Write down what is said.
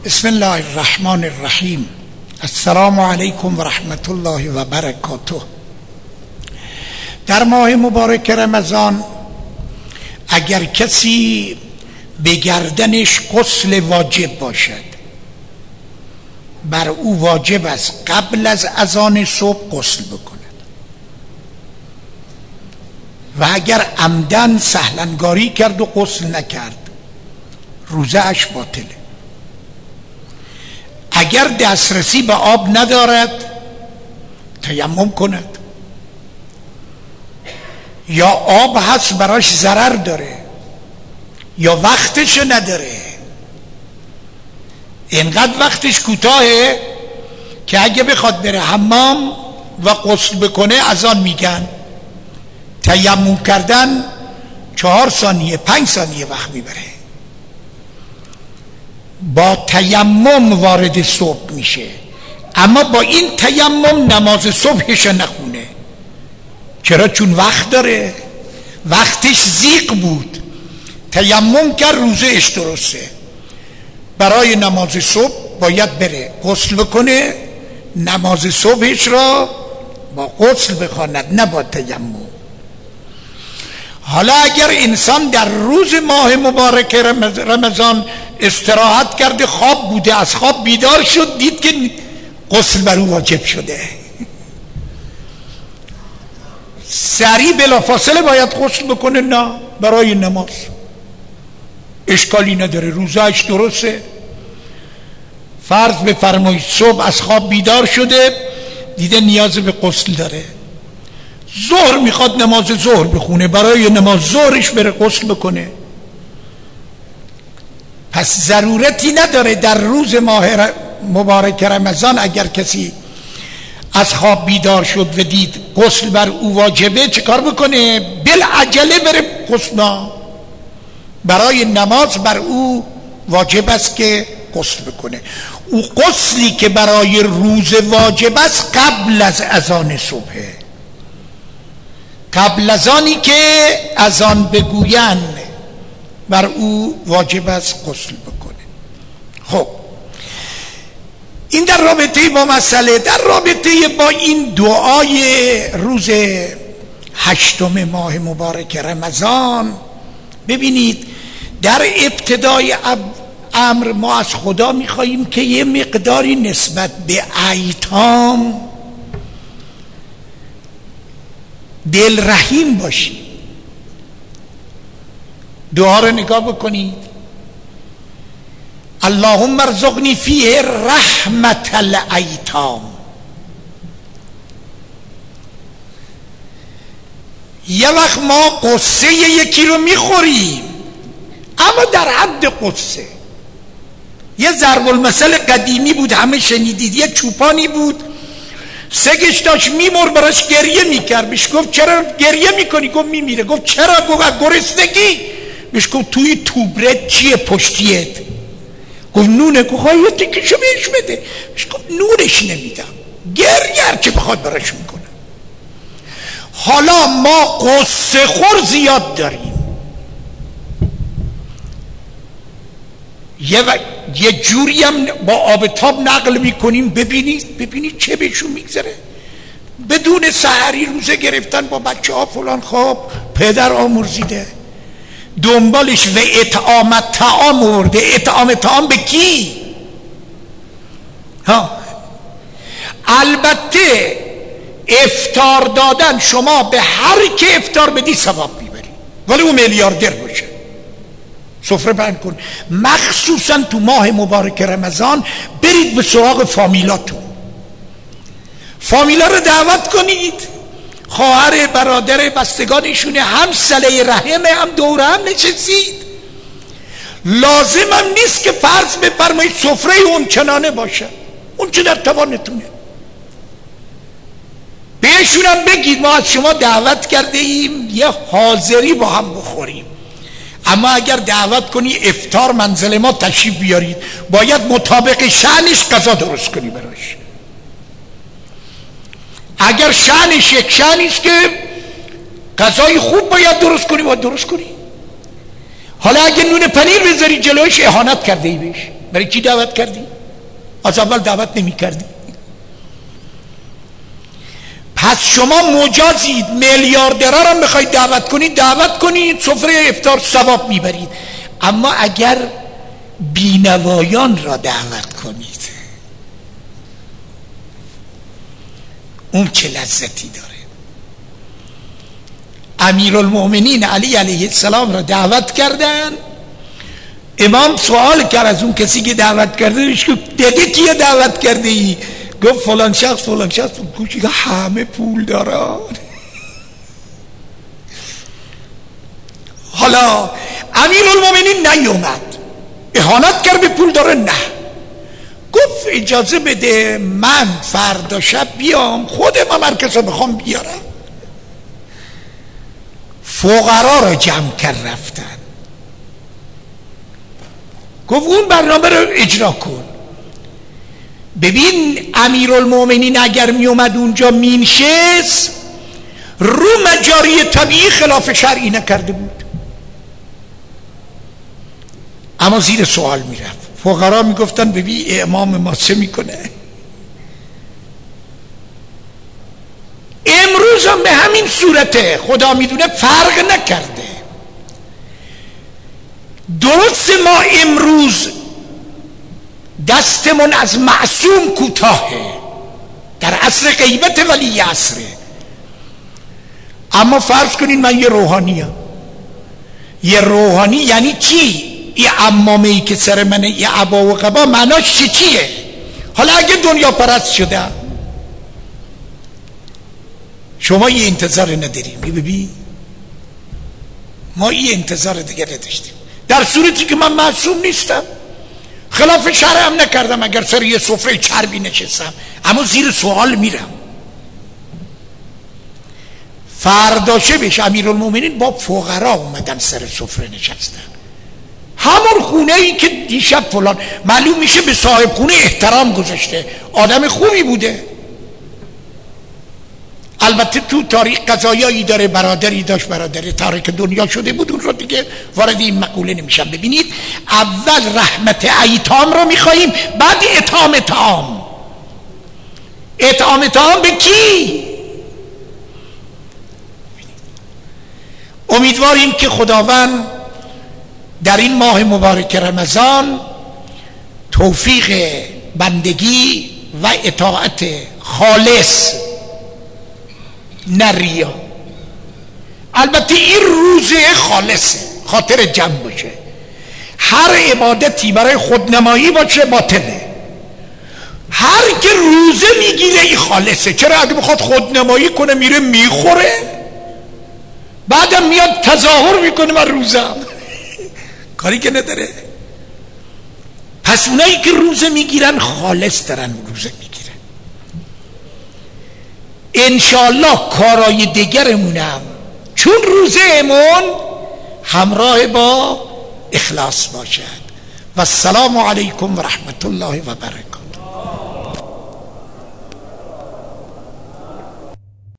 بسم الله الرحمن الرحیم. السلام علیکم و رحمت الله و برکاته. در ماه مبارک رمضان اگر کسی به گردنش غسل واجب باشد، بر او واجب است قبل از اذان صبح غسل بکند و اگر عمدن سهلنگاری کرد و غسل نکرد روزه اش باطله. اگر دسترسی به آب ندارد تیمم کند، یا آب هست براش ضرر داره یا وقتش نداره، اینقدر وقتش کوتاهه که اگه بخواد بره حمام و غسل بکنه اذان میگن، تیمم کردن 4 ثانیه 5 ثانیه وقت میبره. با تیمم وارد صبح میشه، اما با این تیمم نماز صبحش نخونه. چرا؟ چون وقت داره، وقتش زیق بود، تیمم کرد روزهش درسته. برای نماز صبح باید بره غسل بکنه، نماز صبحش را با غسل بخواند نه با تیمم. حالا اگر انسان در روز ماه مبارک رمضان استراحت کرده، خواب بوده، از خواب بیدار شد دید که غسل بر او واجب شده، سریع بلافاصله باید غسل بکنه؟ نه، برای نماز اشکالی نداره، روزهش درسته. فرض بفرمایید صبح از خواب بیدار شده دیده نیاز به غسل داره، ظهر میخواد نماز ظهر بخونه، برای نماز ظهرش بره غسل بکنه. پس ضرورتی نداره در روز ماه مبارک رمضان اگر کسی از خواب بیدار شد و دید غسل بر او واجبه چه کار بکنه؟ بالعجله بره غسل. برای نماز بر او واجب است که غسل بکنه. او غسلی که برای روز واجب است قبل از اذان صبح، قبل از آنی که اذان بگویند بر او واجب است غسل بکنه. خب این در رابطه با مسئله، در رابطه با این دعای روز 8 ماه مبارک رمضان، ببینید در ابتدای امر ما از خدا میخواییم که یه مقداری نسبت به ایتام دل رحیم باشیم. دعا رو نگاه بکنید: اللهم ارزقنی فیه رحمت الایتام. یه وقت ما قصه یکی رو میخوریم اما در حد قصه. یه ضرب المثل قدیمی بود، همه شنیدید. یه چوپانی بود سگش داشت میمر، براش گریه میکرد. بهش گفت چرا گریه میکنی؟ گفت میمیره. گفت چرا؟ گفت گرسنگی. بهش گفت توی توبرت چیه پشتیت؟ گفت نونه. گفت یه تکشو بهش بده. بهش گفت نونش نمیدم، گریه هرچه بخواد براش میکنه. حالا ما قصه خور زیاد داریم، یه جوری هم با آب تاب نقل میکنیم. ببینید چه بهشون میگذره. بدون سحری روزه گرفتن با بچه ها فلان، خواب پدر آمرزیده، دنبالش و اطعام طعام ورده. اطعام طعام به کی؟ البته افطار دادن شما به هر که افطار بدی ثواب میبری، ولی اون میلیاردر باشه سفره بند کن. مخصوصا تو ماه مبارک رمضان برید به سراغ فامیلاتون، فامیلا رو دعوت کنید، خواهر برادر بستگانشونه، هم صله رحمه، هم دوره هم نشستید. لازم هم نیست که فرض بفرمایید سفره اون چنانه باشه، اون چه در توانتونه. بهشون هم بگید ما از شما دعوت کرده ایم یه حاضری با هم بخوریم، اما اگر دعوت کنی افطار منزل ما تشریف بیارید، باید مطابق شأنش غذا درست کنی براش. اگر شأنش یک شأنیست که غذای خوب باید درست کنی، باید درست کنی. حالا اگه نون پنیر بذاری جلوش اهانت کرده ای بهش. برای کی دعوت کردی؟ از اول دعوت نمی کردی. پس شما مجازید میلیاردرها را میخواید دعوت کنید سفره افطار ثواب میبرید. اما اگر بینوایان را دعوت کنید اون چه لذتی داره. امیرالمؤمنین علی علیه السلام را دعوت کردن. امام سوال کرد از اون کسی که دعوت کرده که دیگه کیه دعوت کرده ای؟ گفت فلان شخص. گفت همه پول دارن. حالا امیرالمؤمنین نیومد، اهانت کرد به پول داره. نه، گفت اجازه بده من فردا شب بیام خودم هم هر کسا بخوام بیارم. فقرا را جمع کرد رفتن. گفت اون برنامه رو اجرا کن. ببین امیرالمؤمنین اگر می اومد اونجا مینشست رو مجاری طبیعی خلاف شرعی نکرده بود، اما زیر سوال میرفت. فقرا میگفتن ببین امام ما چه میکنه. امروز هم به همین صورته، خدا میدونه فرق نکرده. درست ما امروز دستمون از معصوم کوتاهه در عصر غیبت ولی عصره، اما فرض کنین من یه روحانیم. یه روحانی یعنی چی؟ یه عمامه ای که سر منه، یه عبا و قبا، معناش چیه؟ حالا اگه دنیا پرست شده شما یه انتظار نداریم. ببین ما یه انتظار دیگه نداشتیم، در صورتی که من معصوم نیستم، خلاف شرع هم نکردم، اگر سر یه سفره چربی نشستم، اما زیر سوال میرم. فردا شبش امیرالمؤمنین با فقرا اومدن سر سفره نشستن. همون خونه ای که دیشب فلان، معلوم میشه به صاحب خونه احترام گذاشته، آدم خوبی بوده. البته تو تاریخ قضایایی داره، برادری داشت، برادری تارک دنیا شده بود، اون رو دیگه وارد این مقوله نمیشم. ببینید اول رحمت ایتام رو میخواییم، بعد اطعام طعام. اطعام طعام به کی؟ امیدواریم که خداوند در این ماه مبارک رمضان توفیق بندگی و اطاعت خالص، نه ریا. البته این روزه خالصه، خاطر جمع باشه. هر عبادتی برای خودنمایی باشه باطله. هر که روزه میگیره این خالصه. چرا؟ اگه بخواد خودنمایی کنه میره میخوره، بعدم میاد تظاهر میکنه من روزم، کاری که نداره. پس اونایی که روزه میگیرن خالص دارن روزه میگیرن. انشالله کارای دیگرمونم چون روزه امون همراه با اخلاص باشد. و السلام علیکم و رحمت الله و برکاته.